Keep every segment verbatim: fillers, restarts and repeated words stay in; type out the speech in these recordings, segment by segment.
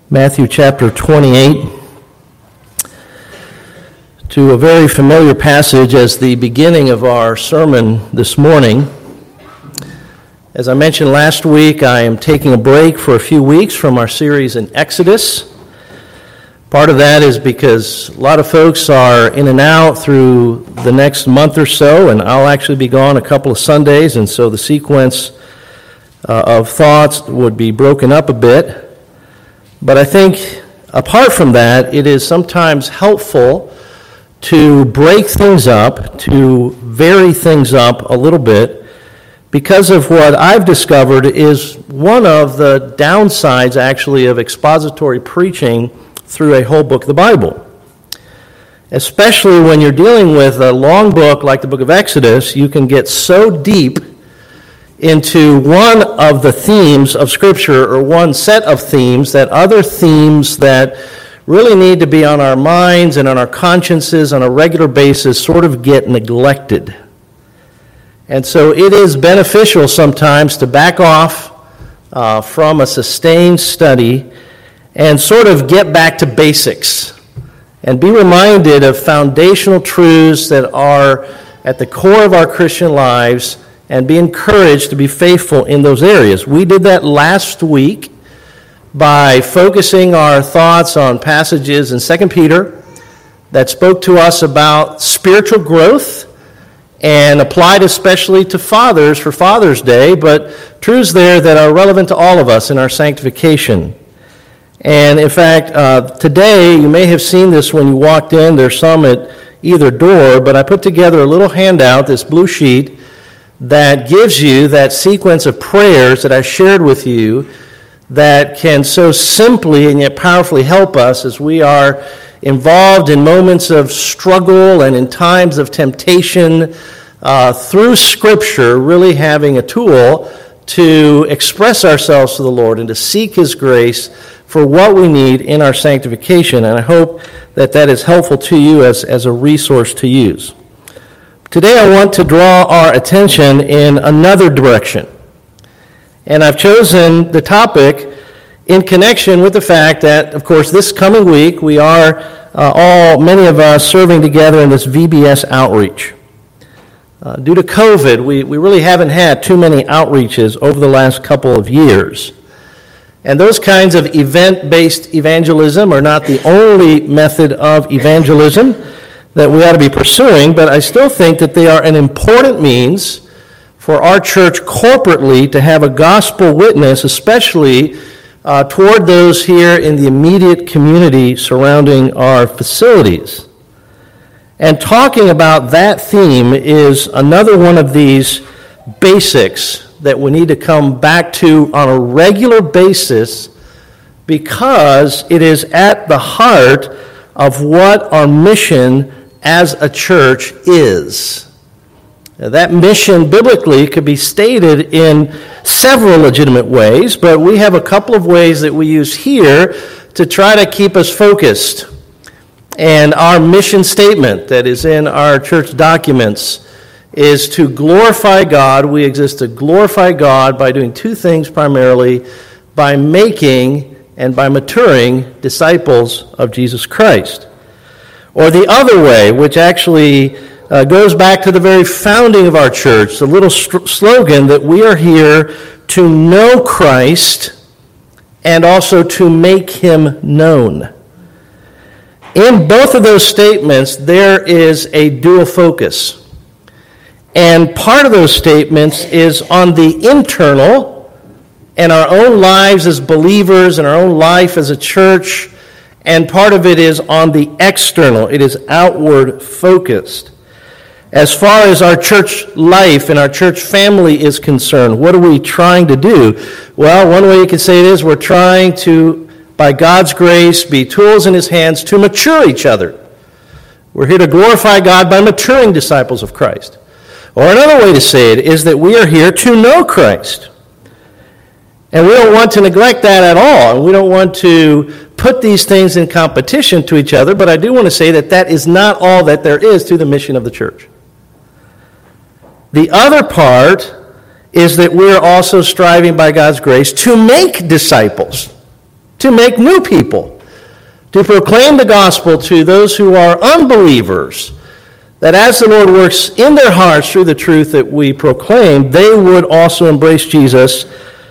Matthew chapter twenty-eight, to a very familiar passage as the beginning of our sermon this morning. As I mentioned last week, I am taking a break for a few weeks from our series in Exodus. Part of that is because a lot of folks are in and out through the next month or so, and I'll actually be gone a couple of Sundays, and so the sequence uh, of thoughts would be broken up a bit. But I think, apart from that, it is sometimes helpful to break things up, to vary things up a little bit, because of what I've discovered is one of the downsides, actually, of expository preaching through a whole book of the Bible. Especially when you're dealing with a long book like the book of Exodus, you can get so deep into one of the themes of Scripture, or one set of themes, that other themes that really need to be on our minds and on our consciences on a regular basis sort of get neglected. And so it is beneficial sometimes to back off uh, from a sustained study and sort of get back to basics and be reminded of foundational truths that are at the core of our Christian lives, and be encouraged to be faithful in those areas. We did that last week by focusing our thoughts on passages in Second Peter that spoke to us about spiritual growth and applied especially to fathers for Father's Day, but truths there that are relevant to all of us in our sanctification. And in fact, uh, today, you may have seen this when you walked in. There's some at either door, but I put together a little handout, this blue sheet, that gives you that sequence of prayers that I shared with you that can so simply and yet powerfully help us as we are involved in moments of struggle and in times of temptation, uh, through Scripture, really having a tool to express ourselves to the Lord and to seek His grace for what we need in our sanctification. And I hope that that is helpful to you as, as a resource to use. Today I want to draw our attention in another direction. And I've chosen the topic in connection with the fact that, of course, this coming week we are uh, all, many of us, serving together in this V B S outreach. Uh, due to COVID, we, we really haven't had too many outreaches over the last couple of years. And those kinds of event-based evangelism are not the only method of evangelism that we ought to be pursuing, but I still think that they are an important means for our church corporately to have a gospel witness, especially uh, toward those here in the immediate community surrounding our facilities. And talking about that theme is another one of these basics that we need to come back to on a regular basis, because it is at the heart of what our mission as a church is. Now, that mission biblically could be stated in several legitimate ways, but we have a couple of ways that we use here to try to keep us focused. And our mission statement that is in our church documents is to glorify God. We exist to glorify God by doing two things primarily: by making and by maturing disciples of Jesus Christ. Or the other way, which actually uh, goes back to the very founding of our church, the little st- slogan that we are here to know Christ and also to make Him known. In both of those statements, there is a dual focus. And part of those statements is on the internal and our own lives as believers and our own life as a church, and part of it is on the external. It is outward focused. As far as our church life and our church family is concerned, what are we trying to do? Well, one way you could say it is we're trying to, by God's grace, be tools in His hands to mature each other. We're here to glorify God by maturing disciples of Christ. Or another way to say it is that we are here to know Christ. And we don't want to neglect that at all. And we don't want to put these things in competition to each other, but I do want to say that that is not all that there is to the mission of the church. The other part is that we're also striving by God's grace to make disciples. to make new people, to proclaim the gospel to those who are unbelievers, that as the Lord works in their hearts through the truth that we proclaim, they would also embrace Jesus.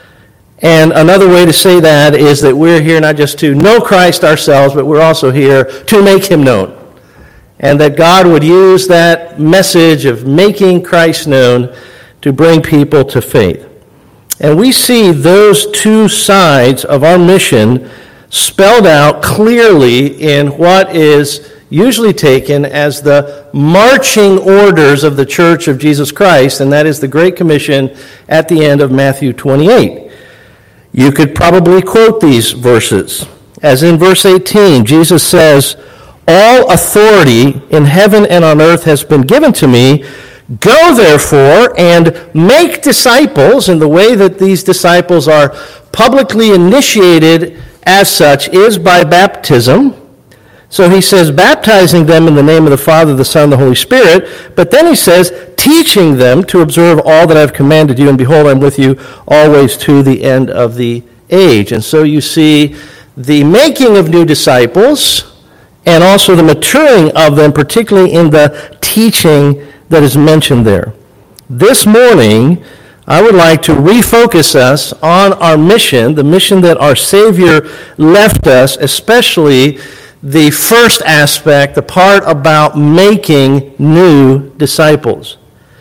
And another way to say that is that we're here not just to know Christ ourselves, but we're also here to make him known. And that God would use that message of making Christ known to bring people to faith. And we see those two sides of our mission spelled out clearly in what is usually taken as the marching orders of the Church of Jesus Christ, and that is the Great Commission at the end of Matthew twenty-eight. You could probably quote these verses. As in verse eighteen, Jesus says, "All authority in heaven and on earth has been given to me. Go, therefore, and make disciples," and the way that these disciples are publicly initiated as such is by baptism. So he says, baptizing them in the name of the Father, the Son, and the Holy Spirit. But then he says, teaching them to observe all that I've commanded you, and behold, I'm with you always to the end of the age. And so you see the making of new disciples and also the maturing of them, particularly in the teaching that is mentioned there. This morning, I would like to refocus us on our mission, the mission that our Savior left us, especially the first aspect, the part about making new disciples.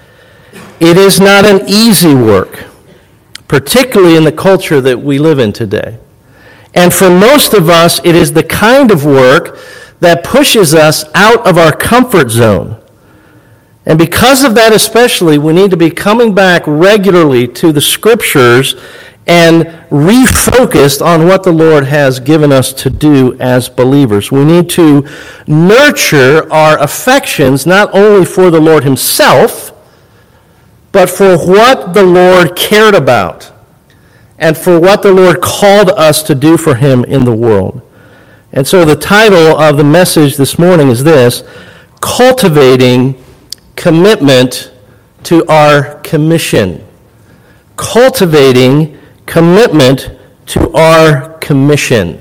It is not an easy work, particularly in the culture that we live in today. And for most of us, it is the kind of work that pushes us out of our comfort zone. And because of that especially, we need to be coming back regularly to the Scriptures and refocused on what the Lord has given us to do as believers. We need to nurture our affections not only for the Lord himself, but for what the Lord cared about and for what the Lord called us to do for him in the world. And so the title of the message this morning is this: Cultivating Commitment to Our Commission. Cultivating commitment to our commission.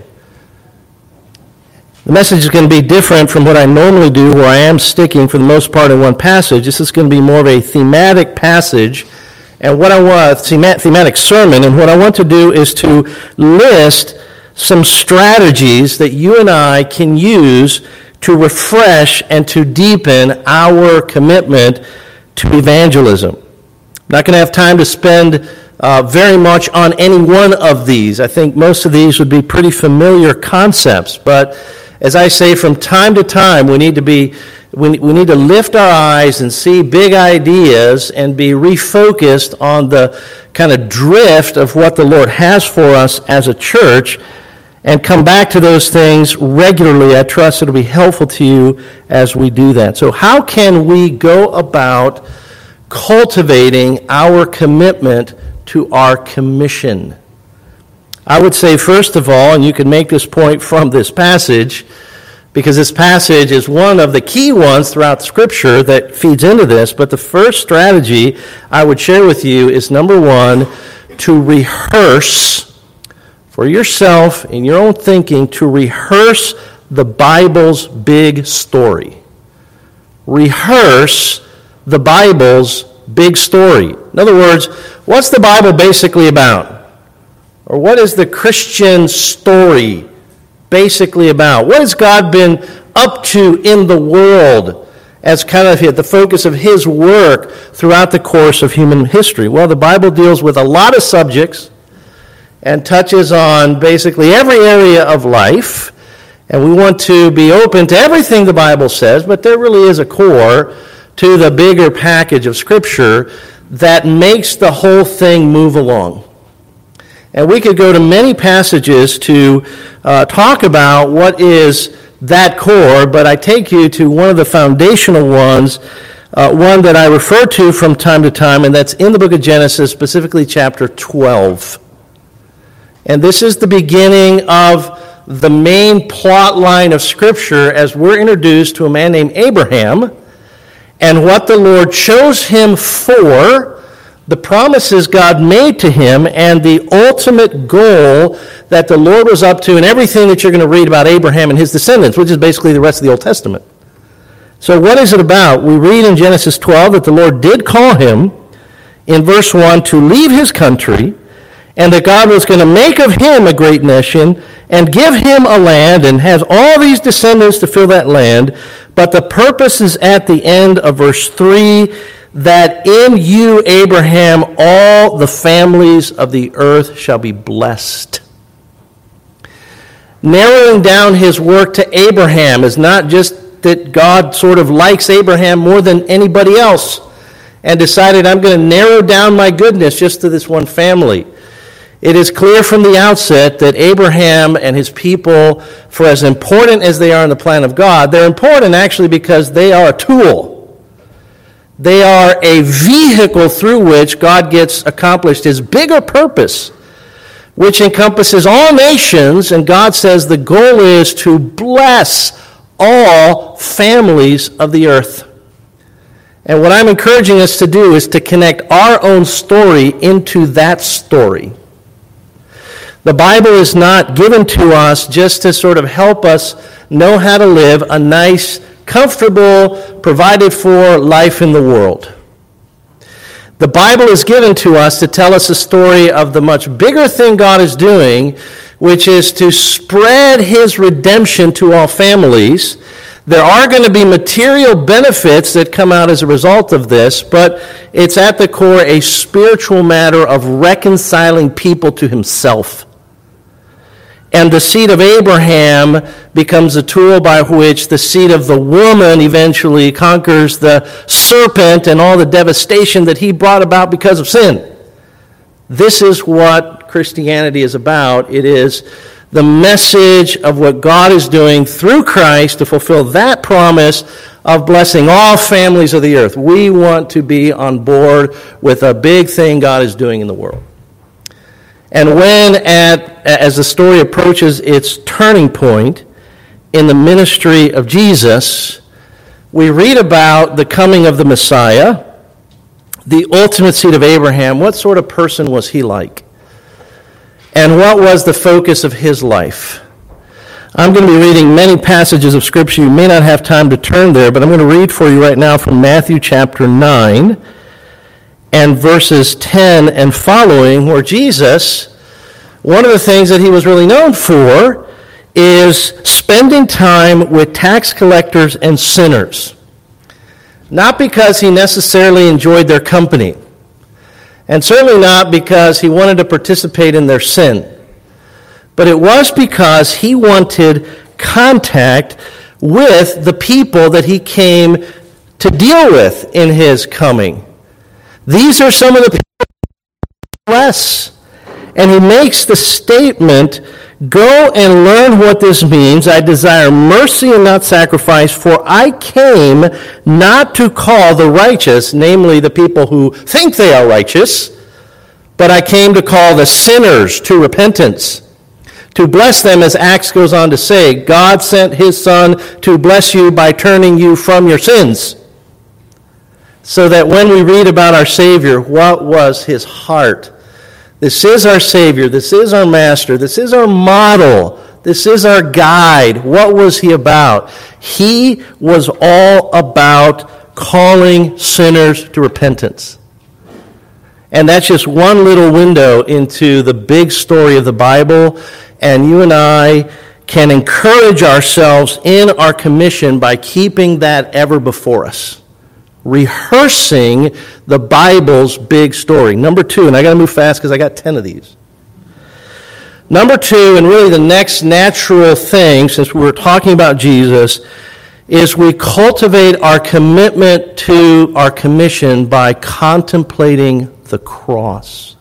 The message is going to be different from what I normally do, where I am sticking for the most part in one passage. This is going to be more of a thematic passage, and what I want, thematic sermon, and what I want to do is to list some strategies that you and I can use to refresh and to deepen our commitment to evangelism. I'm not going to have time to spend Uh, very much on any one of these. I think most of these would be pretty familiar concepts, but as I say, from time to time, we need to be we, we need to lift our eyes and see big ideas and be refocused on the kind of drift of what the Lord has for us as a church, and come back to those things regularly. I trust it'll be helpful to you as we do that. So how can we go about cultivating our commitment to our commission? I would say, first of all, and you can make this point from this passage, because this passage is one of the key ones throughout Scripture that feeds into this, but the first strategy I would share with you is, number one, to rehearse for yourself in your own thinking, to rehearse the Bible's big story. Rehearse the Bible's big story. In other words, what's the Bible basically about? Or what is the Christian story basically about? What has God been up to in the world as kind of the focus of his work throughout the course of human history? Well, the Bible deals with a lot of subjects and touches on basically every area of life. And we want to be open to everything the Bible says, but there really is a core to the bigger package of Scripture that makes the whole thing move along. And we could go to many passages to uh, talk about what is that core, but I take you to one of the foundational ones, uh, one that I refer to from time to time, and that's in the book of Genesis, specifically chapter twelve. And this is the beginning of the main plot line of Scripture as we're introduced to a man named Abraham, and what the Lord chose him for, the promises God made to him and the ultimate goal that the Lord was up to in everything that you're going to read about Abraham and his descendants, which is basically the rest of the Old Testament. So what is it about? We read in Genesis twelve that the Lord did call him, in verse one, to leave his country, and that God was going to make of him a great nation and give him a land and has all these descendants to fill that land. But the purpose is at the end of verse three, that in you, Abraham, all the families of the earth shall be blessed. Narrowing down his work to Abraham is not just that God sort of likes Abraham more than anybody else and decided, I'm going to narrow down my goodness just to this one family. It is clear from the outset that Abraham and his people, for as important as they are in the plan of God, they're important actually because they are a tool. They are a vehicle through which God gets accomplished his bigger purpose, which encompasses all nations, and God says the goal is to bless all families of the earth. And what I'm encouraging us to do is to connect our own story into that story. The Bible is not given to us just to sort of help us know how to live a nice, comfortable, provided for life in the world. The Bible is given to us to tell us a story of the much bigger thing God is doing, which is to spread his redemption to all families. There are going to be material benefits that come out as a result of this, but it's at the core a spiritual matter of reconciling people to himself. And the seed of Abraham becomes a tool by which the seed of the woman eventually conquers the serpent and all the devastation that he brought about because of sin. This is what Christianity is about. It is the message of what God is doing through Christ to fulfill that promise of blessing all families of the earth. We want to be on board with a big thing God is doing in the world. And when, at, as the story approaches its turning point in the ministry of Jesus, we read about the coming of the Messiah, the ultimate seed of Abraham. What sort of person was he like? And what was the focus of his life? I'm going to be reading many passages of Scripture. You may not have time to turn there, but I'm going to read for you right now from Matthew chapter nine. And verses ten and following, where Jesus, one of the things that he was really known for is spending time with tax collectors and sinners. Not because he necessarily enjoyed their company, and certainly not because he wanted to participate in their sin, but it was because he wanted contact with the people that he came to deal with in his coming. These are some of the people less. And he makes the statement, go and learn what this means. I desire mercy and not sacrifice, for I came not to call the righteous, namely the people who think they are righteous, but I came to call the sinners to repentance, to bless them, as Acts goes on to say. God sent his Son to bless you by turning you from your sins. So that when we read about our Savior, what was his heart? This is our Savior. This is our Master. This is our model. This is our guide. What was he about? He was all about calling sinners to repentance. And that's just one little window into the big story of the Bible. And you and I can encourage ourselves in our commission by keeping that ever before us. Rehearsing the Bible's big story. Number two, and I got to move fast because I got ten of these. Number two, and really the next natural thing, since we were talking about Jesus, is we cultivate our commitment to our commission by contemplating the cross.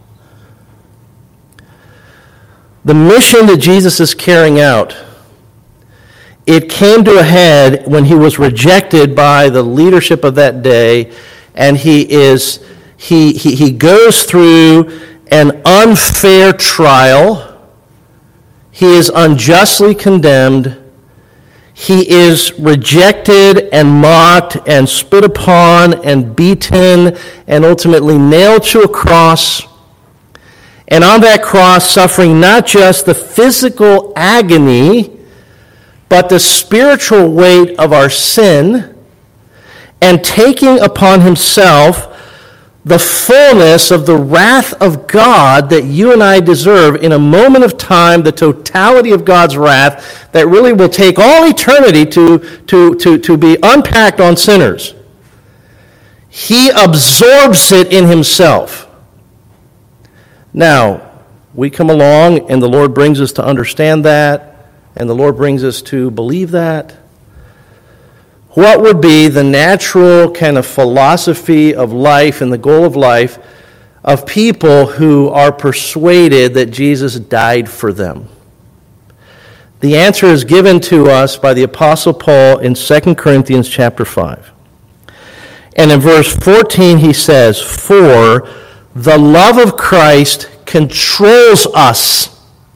The mission that Jesus is carrying out, it came to a head when he was rejected by the leadership of that day, and he is he he, he goes through an unfair trial. He is unjustly condemned. He is rejected and mocked and spit upon and beaten and ultimately nailed to a cross. And on that cross, suffering not just the physical agony, but the spiritual weight of our sin, and taking upon himself the fullness of the wrath of God that you and I deserve in a moment of time, the totality of God's wrath that really will take all eternity to, to, to, to be unpacked on sinners. He absorbs it in himself. Now, we come along and the Lord brings us to understand that, and the Lord brings us to believe that. What would be the natural kind of philosophy of life and the goal of life of people who are persuaded that Jesus died for them? The answer is given to us by the Apostle Paul in Second Corinthians chapter five. And in verse fourteen he says, "For the love of Christ controls us."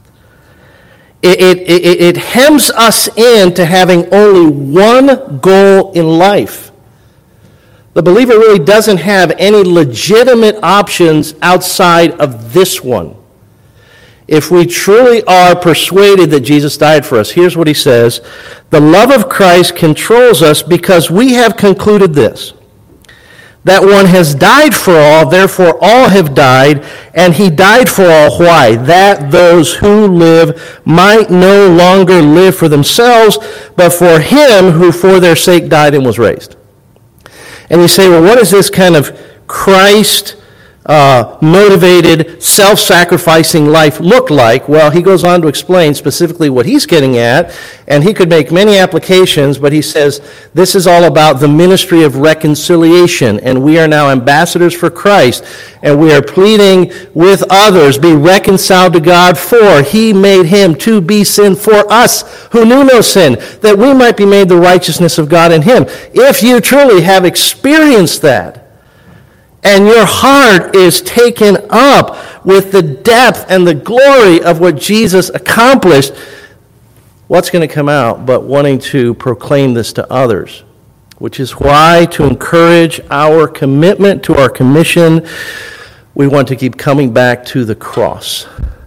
It, it, it, it hems us into having only one goal in life. The believer really doesn't have any legitimate options outside of this one. If we truly are persuaded that Jesus died for us, here's what he says: "The love of Christ controls us because we have concluded this, that one has died for all, therefore all have died, and he died for all." Why? "That those who live might no longer live for themselves, but for him who for their sake died and was raised." And you say, well, what is this kind of Christ Uh, motivated, self-sacrificing life look like? Well, he goes on to explain specifically what he's getting at, and he could make many applications, but he says this is all about the ministry of reconciliation, and we are now ambassadors for Christ, and we are pleading with others, be reconciled to God, for he made him to be sin for us who knew no sin, that we might be made the righteousness of God in him. If you truly have experienced that, and your heart is taken up with the depth and the glory of what Jesus accomplished, what's going to come out but wanting to proclaim this to others? Which is why, to encourage our commitment to our commission, we want to keep coming back to the cross.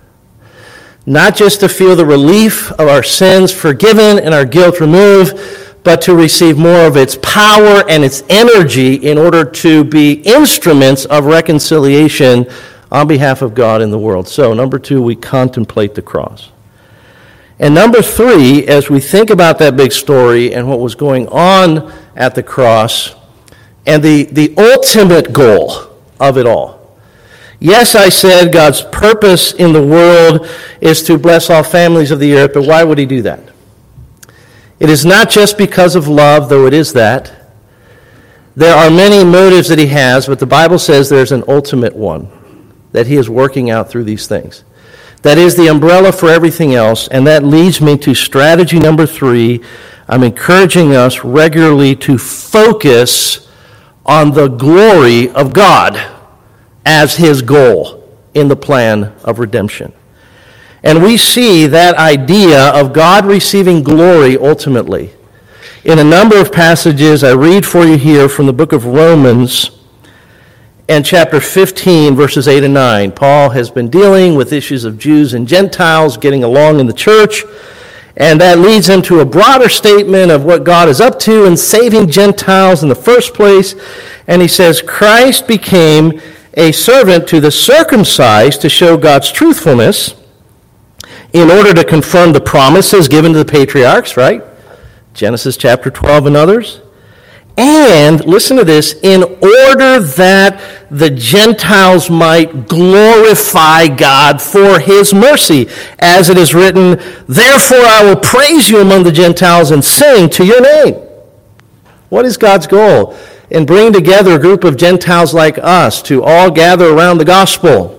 Not just to feel the relief of our sins forgiven and our guilt removed, but to receive more of its power and its energy in order to be instruments of reconciliation on behalf of God in the world. So, number two, we contemplate the cross. And number three, as we think about that big story and what was going on at the cross and the, the ultimate goal of it all. Yes, I said God's purpose in the world is to bless all families of the earth, but why would he do that? It is not just because of love, though it is that. There are many motives that he has, but the Bible says there's an ultimate one that he is working out through these things. That is the umbrella for everything else, and that leads me to strategy number three. I'm encouraging us regularly to focus on the glory of God as his goal in the plan of redemption. And we see that idea of God receiving glory ultimately in a number of passages. I read for you here from the book of Romans and chapter fifteen, verses eight and nine. Paul has been dealing with issues of Jews and Gentiles getting along in the church, and that leads him to a broader statement of what God is up to in saving Gentiles in the first place. And he says, Christ became a servant to the circumcised to show God's truthfulness, in order to confirm the promises given to the patriarchs, right? Genesis chapter twelve and others. And, listen to this, in order that the Gentiles might glorify God for his mercy. As it is written, therefore I will praise you among the Gentiles and sing to your name. What is God's goal in bringing together a group of Gentiles like us to all gather around the gospel?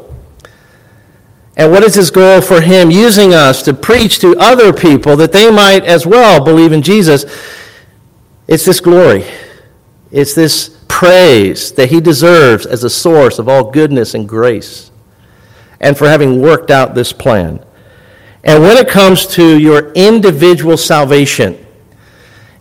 And what is his goal for him using us to preach to other people that they might as well believe in Jesus? It's this glory. It's this praise that he deserves as a source of all goodness and grace, and for having worked out this plan. And when it comes to your individual salvation,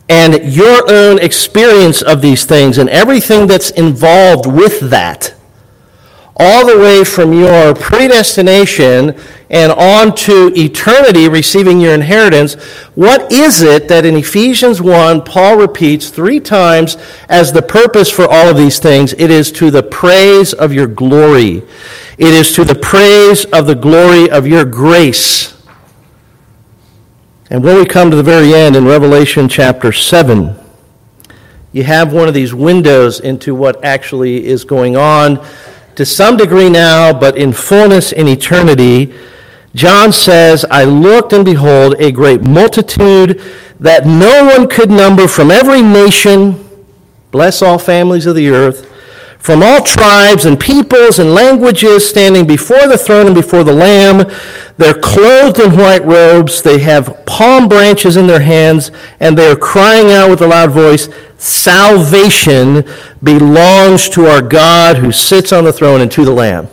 and your own experience of these things and everything that's involved with that, all the way from your predestination and on to eternity, receiving your inheritance, what is it that in Ephesians one, Paul repeats three times as the purpose for all of these things? It is to the praise of your glory. It is to the praise of the glory of your grace. And when we come to the very end in Revelation chapter seven, you have one of these windows into what actually is going on to some degree now, but in fullness in eternity. John says, I looked and behold a great multitude that no one could number from every nation, bless all families of the earth, from all tribes and peoples and languages, standing before the throne and before the Lamb. They're clothed in white robes, they have palm branches in their hands, and they are crying out with a loud voice, salvation belongs to our God who sits on the throne and to the Lamb.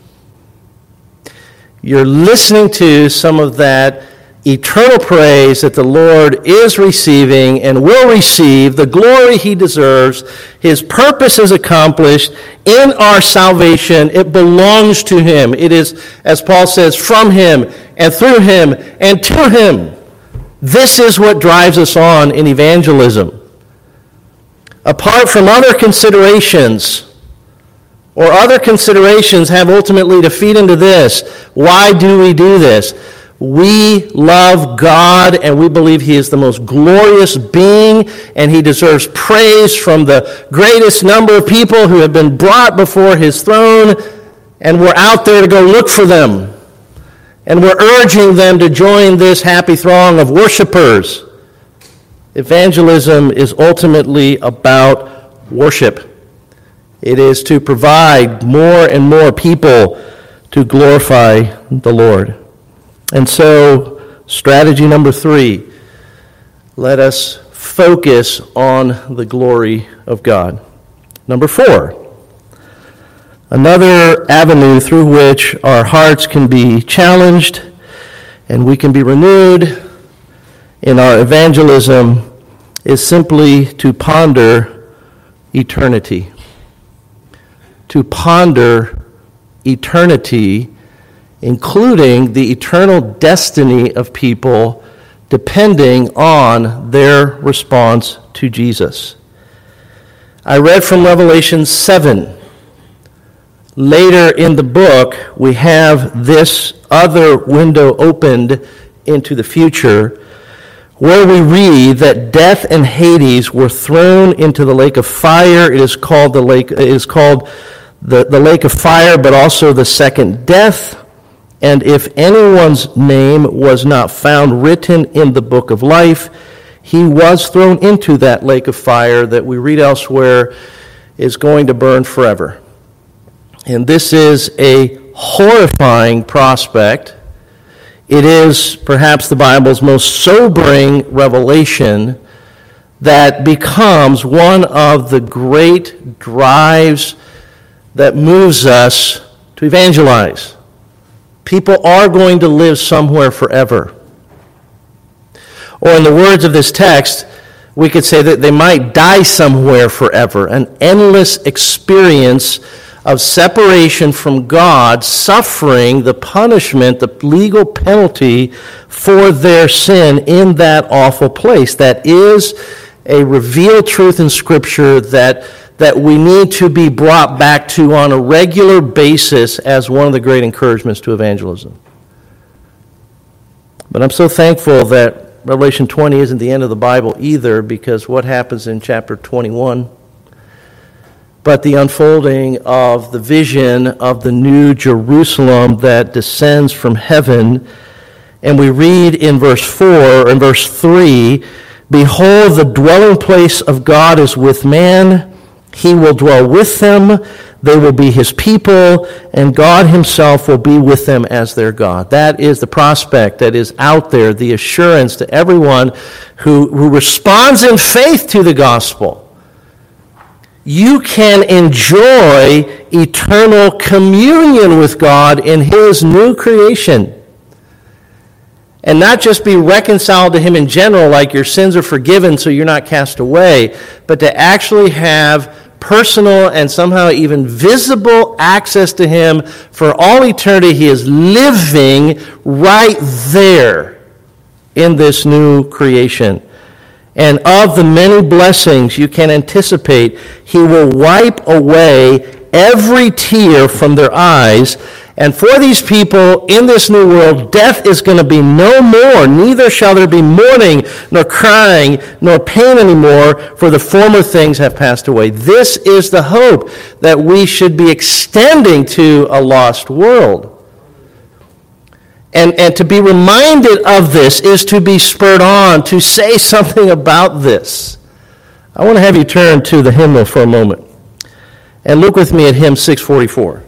You're listening to some of that eternal praise that the Lord is receiving and will receive, the glory he deserves. His purpose is accomplished in our salvation. It belongs to him. It is, as Paul says, from him and through him and to him. This is what drives us on in evangelism. Apart from other considerations, or other considerations have ultimately to feed into this. Why do we do this? We love God, and we believe he is the most glorious being, and he deserves praise from the greatest number of people who have been brought before his throne, and we're out there to go look for them. And we're urging them to join this happy throng of worshipers. Evangelism is ultimately about worship. It is to provide more and more people to glorify the Lord. And so, strategy number three, let us focus on the glory of God. Number four, another avenue through which our hearts can be challenged and we can be renewed in our evangelism is simply to ponder eternity. To ponder eternity, including the eternal destiny of people depending on their response to Jesus. I read from Revelation seven. Later in the book, we have this other window opened into the future, where we read that death and Hades were thrown into the lake of fire. It is called the lake. It is called the, the lake of fire, but also the second death. And if anyone's name was not found written in the book of life, he was thrown into that lake of fire that we read elsewhere is going to burn forever. And this is a horrifying prospect. It is perhaps the Bible's most sobering revelation that becomes one of the great drives that moves us to evangelize. People are going to live somewhere forever. Or in the words of this text, we could say that they might die somewhere forever, an endless experience of separation from God, suffering the punishment, the legal penalty for their sin in that awful place. That is a revealed truth in Scripture that, that we need to be brought back to on a regular basis as one of the great encouragements to evangelism. But I'm so thankful that Revelation twenty isn't the end of the Bible either, because what happens in chapter twenty-one, but the unfolding of the vision of the new Jerusalem that descends from heaven. And we read in verse four, in verse three, behold, the dwelling place of God is with man. He will dwell with them. They will be his people, and God himself will be with them as their God. That is the prospect that is out there, the assurance to everyone who, who responds in faith to the gospel. You can enjoy eternal communion with God in his new creation. And not just be reconciled to him in general, like your sins are forgiven so you're not cast away, but to actually have personal and somehow even visible access to him for all eternity. He is living right there in this new creation. And of the many blessings you can anticipate, he will wipe away every tear from their eyes. And for these people in this new world, death is going to be no more. Neither shall there be mourning, nor crying, nor pain anymore, for the former things have passed away. This is the hope that we should be extending to a lost world. And, and to be reminded of this is to be spurred on to say something about this. I want to have you turn to the hymnal for a moment and look with me at hymn six forty-four.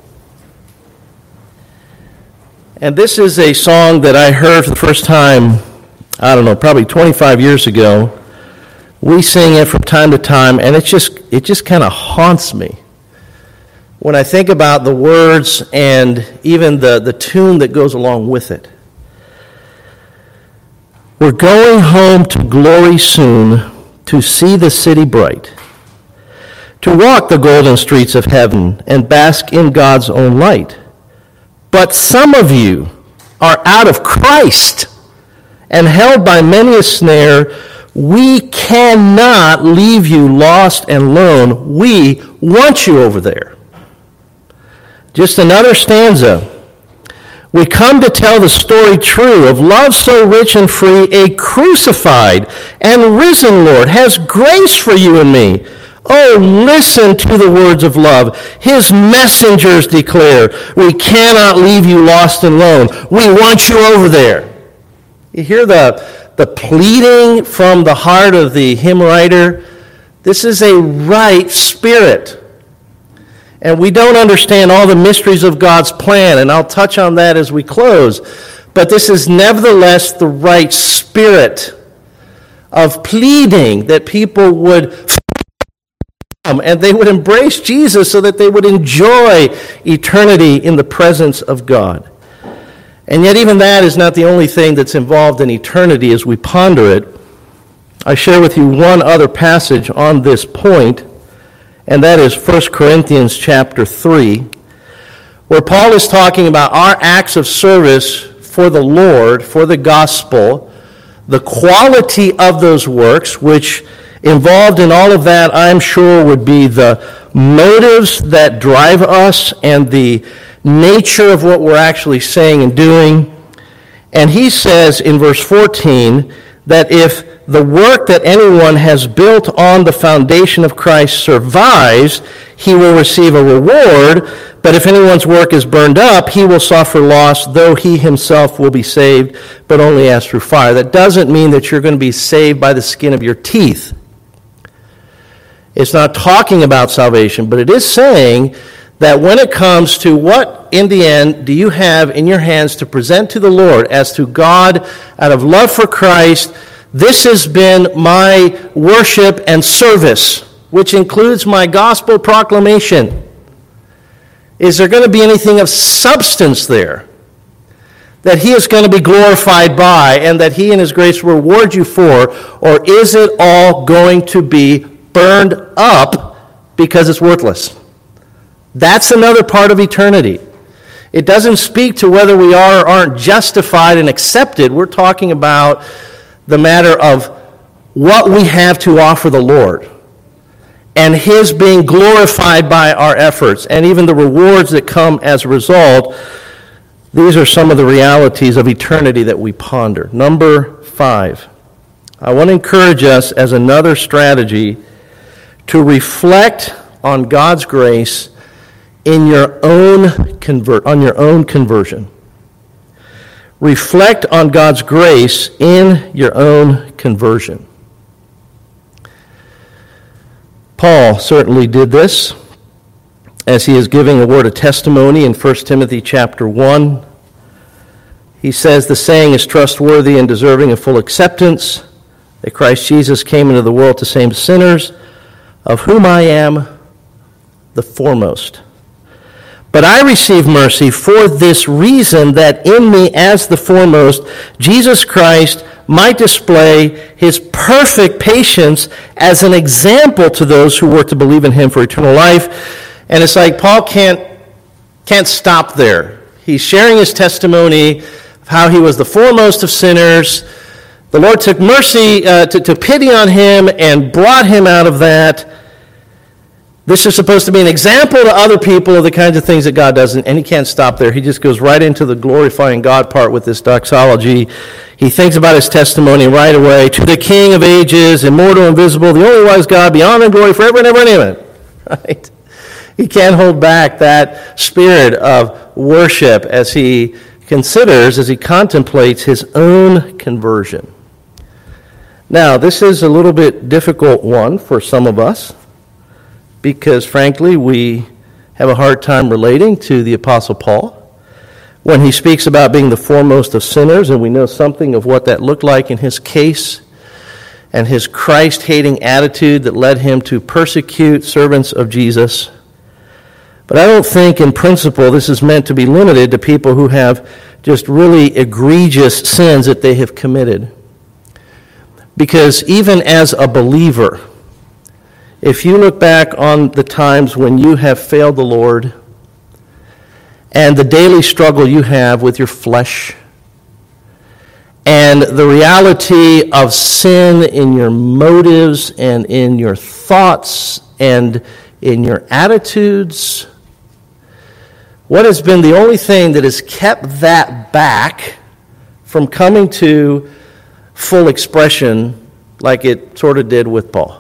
And this is a song that I heard for the first time, I don't know, probably twenty-five years ago. We sing it from time to time, and it just it just kind of haunts me when I think about the words and even the, the tune that goes along with it. We're going home to glory soon, to see the city bright, to walk the golden streets of heaven and bask in God's own light. But some of you are out of Christ and held by many a snare. We cannot leave you lost and lone. We want you over there. Just another stanza. We come to tell the story true of love so rich and free, a crucified and risen Lord has grace for you and me. Oh, listen to the words of love. His messengers declare, we cannot leave you lost and lone. We want you over there. You hear the, the pleading from the heart of the hymn writer? This is a right spirit. And we don't understand all the mysteries of God's plan, and I'll touch on that as we close. But this is nevertheless the right spirit of pleading that people would come and they would embrace Jesus so that they would enjoy eternity in the presence of God. And yet even that is not the only thing that's involved in eternity as we ponder it. I share with you one other passage on this point, and that is First Corinthians chapter three, where Paul is talking about our acts of service for the Lord, for the gospel, the quality of those works, which involved in all of that, I'm sure, would be the motives that drive us and the nature of what we're actually saying and doing. And he says in verse fourteen that if the work that anyone has built on the foundation of Christ survives, he will receive a reward. But if anyone's work is burned up, he will suffer loss, though he himself will be saved, but only as through fire. That doesn't mean that you're going to be saved by the skin of your teeth. It's not talking about salvation, but it is saying that when it comes to what, in the end, do you have in your hands to present to the Lord as to God out of love for Christ, this has been my worship and service, which includes my gospel proclamation. Is there going to be anything of substance there that he is going to be glorified by and that he in his grace will reward you for, or is it all going to be burned up because it's worthless? That's another part of eternity. It doesn't speak to whether we are or aren't justified and accepted. We're talking about the matter of what we have to offer the Lord and his being glorified by our efforts and even the rewards that come as a result. These are some of the realities of eternity that we ponder. Number five, I want to encourage us as another strategy to reflect on God's grace in your own convert on your own conversion. Reflect on God's grace in your own conversion. Paul certainly did this as he is giving a word of testimony in First Timothy chapter one. He says, the saying is trustworthy and deserving of full acceptance, that Christ Jesus came into the world to save sinners, of whom I am the foremost. But I receive mercy for this reason, that in me as the foremost, Jesus Christ might display his perfect patience as an example to those who were to believe in him for eternal life. And it's like Paul can't, can't stop there. He's sharing his testimony of how he was the foremost of sinners. The Lord took mercy, uh, to, to pity on him and brought him out of that. This is supposed to be an example to other people of the kinds of things that God does, and he can't stop there. He just goes right into the glorifying God part with this doxology. He thinks about his testimony right away. To the King of ages, immortal, invisible, the only wise God, be honor and glory forever and ever and amen. Right? He can't hold back that spirit of worship as he considers, as he contemplates his own conversion. Now, this is a little bit difficult one for some of us, because frankly, we have a hard time relating to the Apostle Paul when he speaks about being the foremost of sinners, and we know something of what that looked like in his case and his Christ-hating attitude that led him to persecute servants of Jesus. But I don't think in principle this is meant to be limited to people who have just really egregious sins that they have committed. Because even as a believer, if you look back on the times when you have failed the Lord and the daily struggle you have with your flesh and the reality of sin in your motives and in your thoughts and in your attitudes, what has been the only thing that has kept that back from coming to full expression like it sort of did with Paul?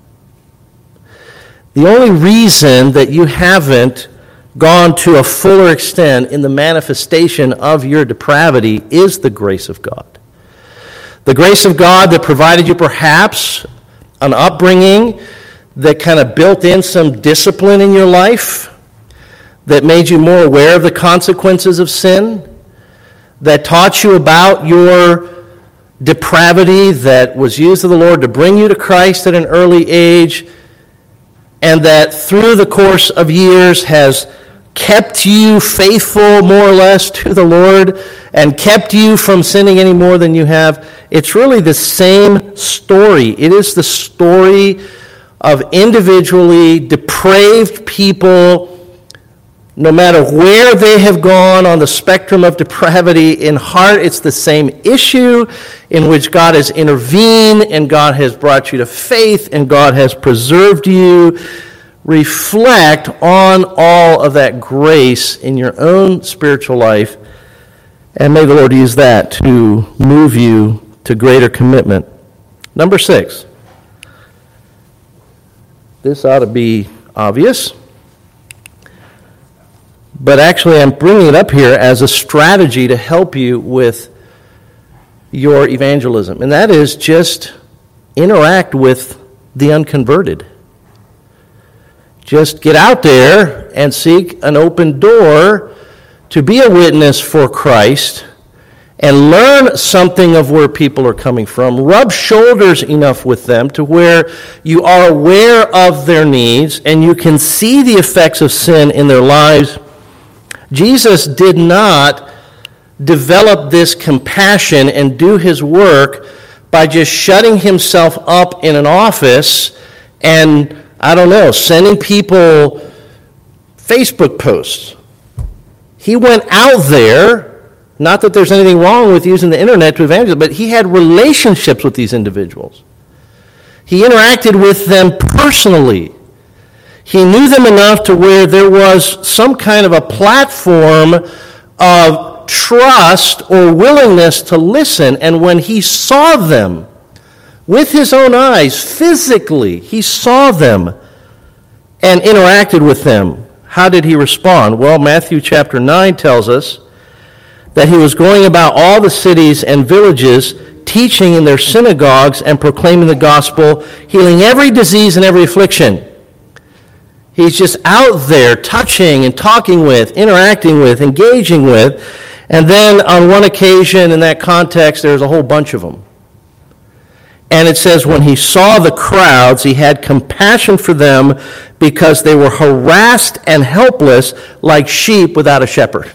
The only reason that you haven't gone to a fuller extent in the manifestation of your depravity is the grace of God. The grace of God that provided you perhaps an upbringing that kind of built in some discipline in your life, that made you more aware of the consequences of sin, that taught you about your depravity, that was used of the Lord to bring you to Christ at an early age, and that through the course of years has kept you faithful more or less to the Lord and kept you from sinning any more than you have. It's really the same story. It is the story of individually depraved people, no matter where they have gone on the spectrum of depravity. In heart, it's the same issue in which God has intervened and God has brought you to faith and God has preserved you. Reflect on all of that grace in your own spiritual life, and may the Lord use that to move you to greater commitment. Number six. This ought to be obvious, but actually I'm bringing it up here as a strategy to help you with your evangelism, and that is just interact with the unconverted. Just get out there and seek an open door to be a witness for Christ and learn something of where people are coming from. Rub shoulders enough with them to where you are aware of their needs and you can see the effects of sin in their lives. Jesus did not develop this compassion and do his work by just shutting himself up in an office and, I don't know, sending people Facebook posts. He went out there, not that there's anything wrong with using the internet to evangelize, but he had relationships with these individuals. He interacted with them personally. He knew them enough to where there was some kind of a platform of trust or willingness to listen. And when he saw them with his own eyes, physically, he saw them and interacted with them, how did he respond? Well, Matthew chapter nine tells us that he was going about all the cities and villages, teaching in their synagogues and proclaiming the gospel, healing every disease and every affliction. He's just out there touching and talking with, interacting with, engaging with. And then on one occasion in that context, there's a whole bunch of them. And it says, when he saw the crowds, he had compassion for them because they were harassed and helpless like sheep without a shepherd.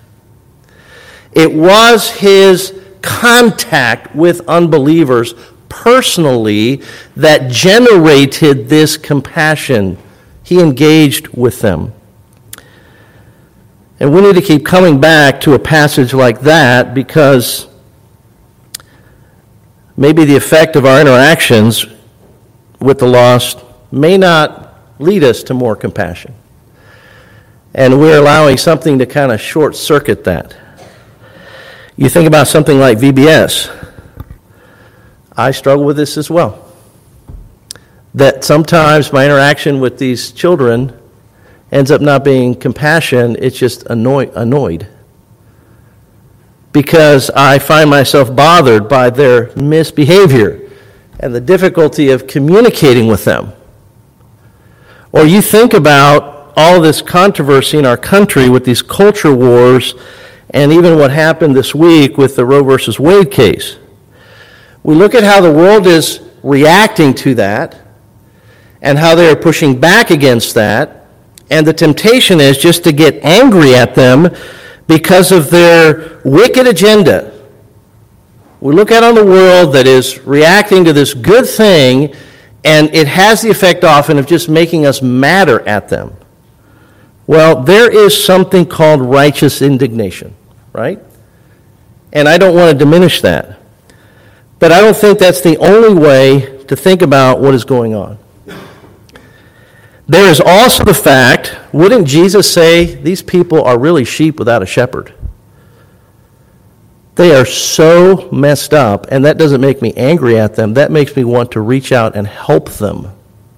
It was his contact with unbelievers personally that generated this compassion. He engaged with them. And we need to keep coming back to a passage like that because maybe the effect of our interactions with the lost may not lead us to more compassion. And we're allowing something to kind of short-circuit that. You think about something like V B S. I struggle with this as well. That sometimes my interaction with these children ends up not being compassion, it's just annoy- annoyed. Because I find myself bothered by their misbehavior and the difficulty of communicating with them. Or you think about all this controversy in our country with these culture wars and even what happened this week with the Roe versus Wade case. We look at how the world is reacting to that and how they are pushing back against that, and the temptation is just to get angry at them because of their wicked agenda. We look out on the world that is reacting to this good thing, and it has the effect often of just making us madder at them. Well, there is something called righteous indignation, right? And I don't want to diminish that. But I don't think that's the only way to think about what is going on. There is also the fact, wouldn't Jesus say, these people are really sheep without a shepherd? They are so messed up, and that doesn't make me angry at them. That makes me want to reach out and help them.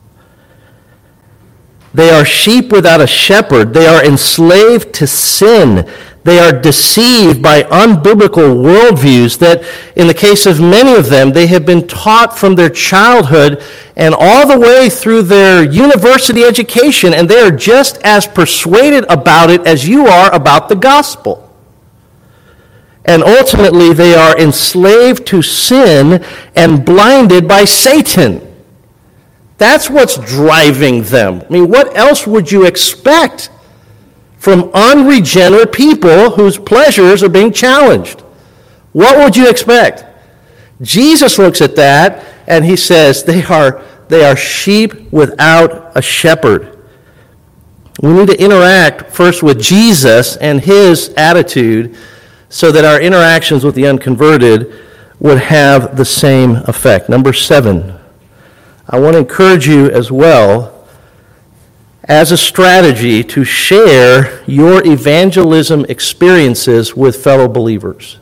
They are sheep without a shepherd. They are enslaved to sin. They are deceived by unbiblical worldviews that, in the case of many of them, they have been taught from their childhood and all the way through their university education, and they are just as persuaded about it as you are about the gospel. And ultimately, they are enslaved to sin and blinded by Satan. That's what's driving them. I mean, what else would you expect from unregenerate people whose pleasures are being challenged? What would you expect? Jesus looks at that and he says they are, they are sheep without a shepherd. We need to interact first with Jesus and his attitude so that our interactions with the unconverted would have the same effect. Number seven, I want to encourage you as well as a strategy to share your evangelism experiences with fellow believers.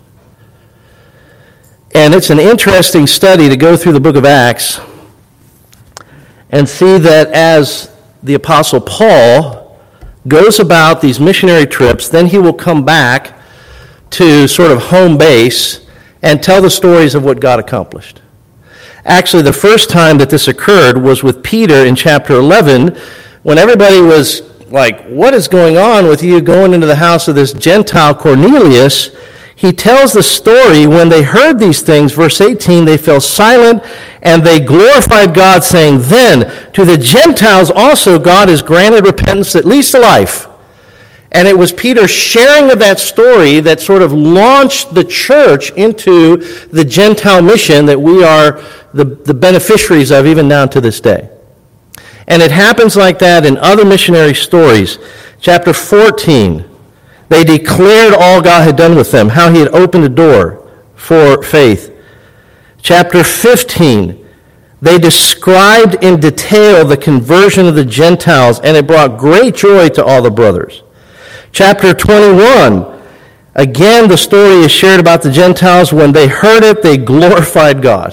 And it's an interesting study to go through the book of Acts and see that as the Apostle Paul goes about these missionary trips, then he will come back to sort of home base and tell the stories of what God accomplished. Actually, the first time that this occurred was with Peter in chapter eleven, when everybody was like, what is going on with you going into the house of this Gentile Cornelius? He tells the story, when they heard these things, verse eighteen, they fell silent and they glorified God, saying, then to the Gentiles also God has granted repentance, at least to life. And it was Peter sharing of that story that sort of launched the church into the Gentile mission that we are the, the beneficiaries of even down to this day. And it happens like that in other missionary stories. Chapter fourteen, they declared all God had done with them, how he had opened a door for faith. Chapter fifteen, they described in detail the conversion of the Gentiles, and it brought great joy to all the brothers. Chapter twenty-one, again the story is shared about the Gentiles. When they heard it, they glorified God.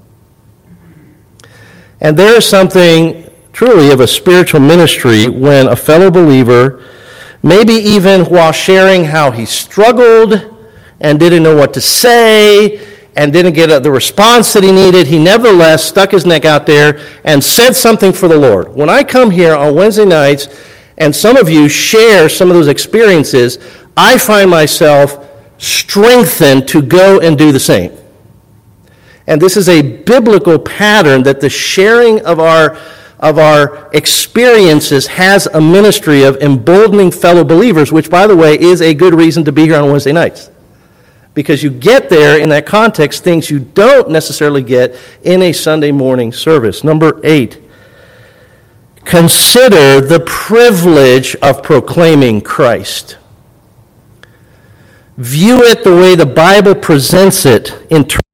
And there is something truly of a spiritual ministry when a fellow believer, maybe even while sharing how he struggled and didn't know what to say and didn't get the response that he needed, he nevertheless stuck his neck out there and said something for the Lord. When I come here on Wednesday nights and some of you share some of those experiences, I find myself strengthened to go and do the same. And this is a biblical pattern that the sharing of our of our experiences has a ministry of emboldening fellow believers, which, by the way, is a good reason to be here on Wednesday nights. Because you get there in that context things you don't necessarily get in a Sunday morning service. Number eight, consider the privilege of proclaiming Christ. View it the way the Bible presents it in terms.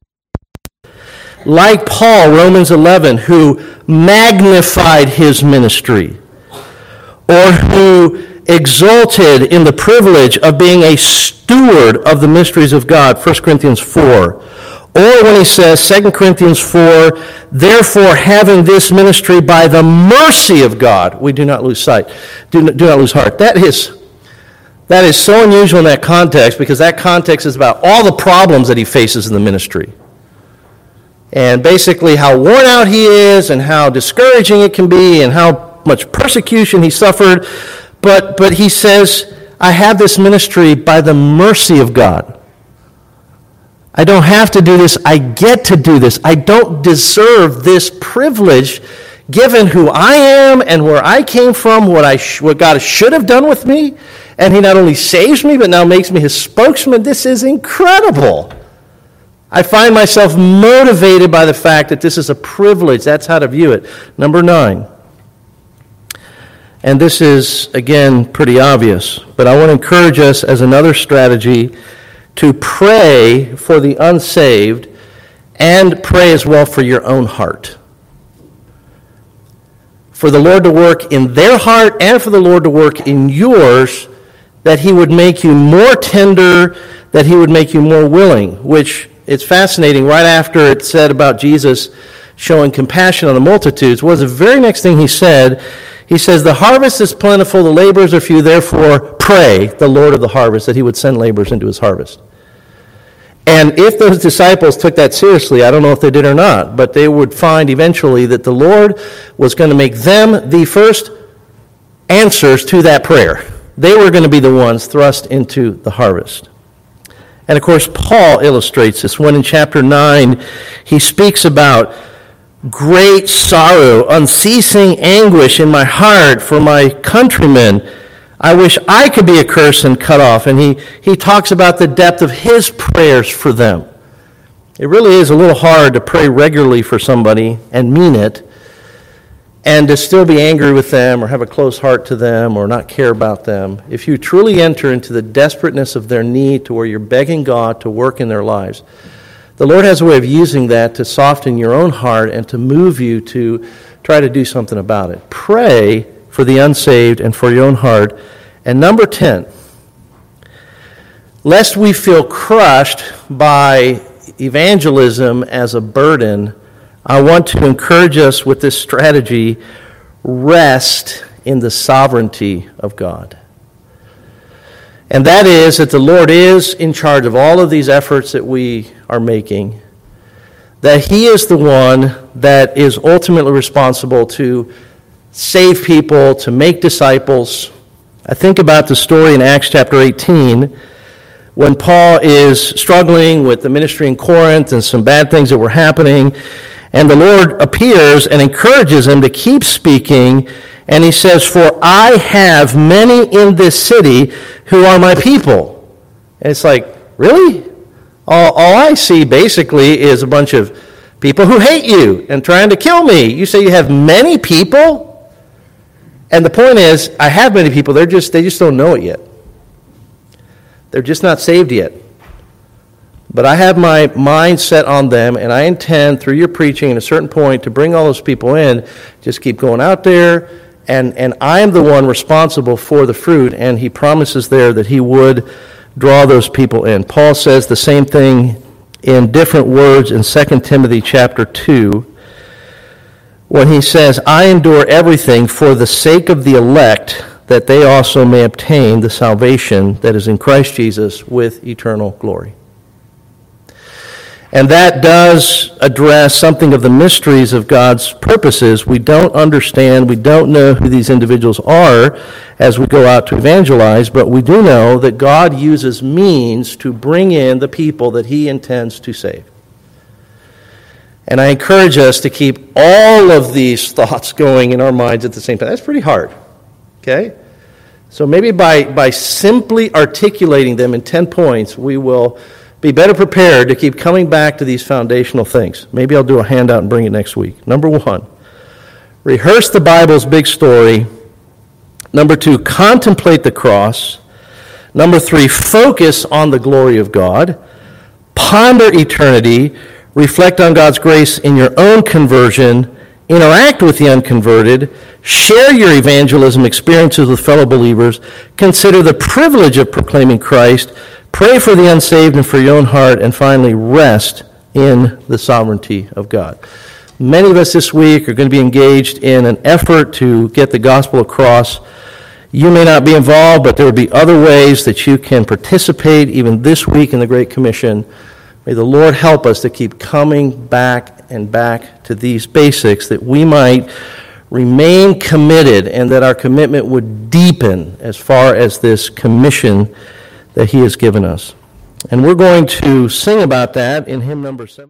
Like Paul, Romans eleven, who magnified his ministry, or who exalted in the privilege of being a steward of the mysteries of God, First Corinthians four. Or when he says, Second Corinthians four, therefore having this ministry by the mercy of God, we do not lose sight, do not, do not lose heart. That is, that is so unusual in that context, because that context is about all the problems that he faces in the ministry. And basically how worn out he is, and how discouraging it can be, and how much persecution he suffered. But, but he says, I have this ministry by the mercy of God. I don't have to do this. I get to do this. I don't deserve this privilege given who I am and where I came from, what, I sh- what God should have done with me. And he not only saves me, but now makes me his spokesman. This is incredible. I find myself motivated by the fact that this is a privilege. That's how to view it. Number nine. And this is, again, pretty obvious, but I want to encourage us as another strategy to pray for the unsaved and pray as well for your own heart. For the Lord to work in their heart and for the Lord to work in yours, that he would make you more tender, that he would make you more willing, which it's fascinating. Right after it said about Jesus showing compassion on the multitudes, was the very next thing he said. He says, the harvest is plentiful, the laborers are few, therefore pray the Lord of the harvest that he would send laborers into his harvest. And if those disciples took that seriously, I don't know if they did or not, but they would find eventually that the Lord was going to make them the first answers to that prayer. They were going to be the ones thrust into the harvest. And of course, Paul illustrates this when in chapter nine he speaks about great sorrow, unceasing anguish in my heart for my countrymen. I wish I could be accursed and cut off. And he, he talks about the depth of his prayers for them. It really is a little hard to pray regularly for somebody and mean it, and to still be angry with them or have a close heart to them or not care about them. If you truly enter into the desperateness of their need to where you're begging God to work in their lives, the Lord has a way of using that to soften your own heart and to move you to try to do something about it. Pray for the unsaved and for your own heart. And number ten, lest we feel crushed by evangelism as a burden, I want to encourage us with this strategy: rest in the sovereignty of God. And that is that the Lord is in charge of all of these efforts that we are making, that he is the one that is ultimately responsible to save people, to make disciples. I think about the story in Acts chapter eighteen, when Paul is struggling with the ministry in Corinth and some bad things that were happening, and the Lord appears and encourages him to keep speaking, and he says, for I have many in this city who are my people. And it's like, really? All, all I see basically is a bunch of people who hate you and trying to kill me. You say you have many people? And the point is, I have many people, they're just they just don't know it yet. They're just not saved yet. But I have my mind set on them, and I intend, through your preaching at a certain point, to bring all those people in. Just keep going out there, and, and I am the one responsible for the fruit, and he promises there that he would draw those people in. Paul says the same thing in different words in Second Timothy chapter two, when he says, I endure everything for the sake of the elect, that they also may obtain the salvation that is in Christ Jesus with eternal glory. And that does address something of the mysteries of God's purposes. We don't understand, we don't know who these individuals are as we go out to evangelize, but we do know that God uses means to bring in the people that he intends to save. And I encourage us to keep all of these thoughts going in our minds at the same time. That's pretty hard, okay? So maybe by, by simply articulating them in ten points, we will be better prepared to keep coming back to these foundational things. Maybe I'll do a handout and bring it next week. Number one, rehearse the Bible's big story. Number two, contemplate the cross. Number three, focus on the glory of God. Ponder eternity. Reflect on God's grace in your own conversion. Interact with the unconverted. Share your evangelism experiences with fellow believers. Consider the privilege of proclaiming Christ. Pray for the unsaved and for your own heart. And finally, rest in the sovereignty of God. Many of us this week are going to be engaged in an effort to get the gospel across. You may not be involved, but there will be other ways that you can participate even this week in the Great Commission. May the Lord help us to keep coming back and back to these basics, that we might remain committed and that our commitment would deepen as far as this commission that He has given us. And we're going to sing about that in hymn number seven.